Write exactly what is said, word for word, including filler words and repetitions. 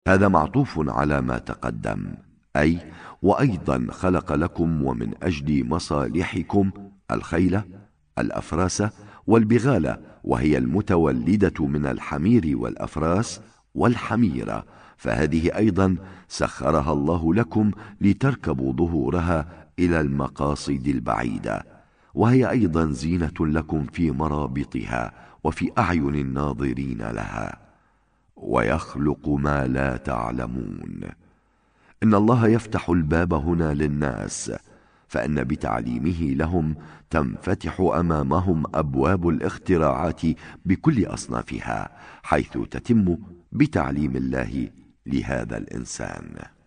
هذا معطوف على ما تقدم، أي وأيضا خلق لكم ومن أجل مصالحكم الخيل، الأفراس والبغال، وهي المتولدة من الحمير والأفراس والحميرة، فهذه أيضا سخرها الله لكم لتركبوا ظهورها إلى المقاصد البعيدة، وهي أيضا زينة لكم في مرابطها وفي أعين الناظرين لها. ويخلق ما لا تعلمون. إن الله يفتح الباب هنا للناس، فإن بتعليمه لهم تنفتح أمامهم أبواب الاختراعات بكل أصنافها، حيث تتم بتعليم الله لهذا الإنسان.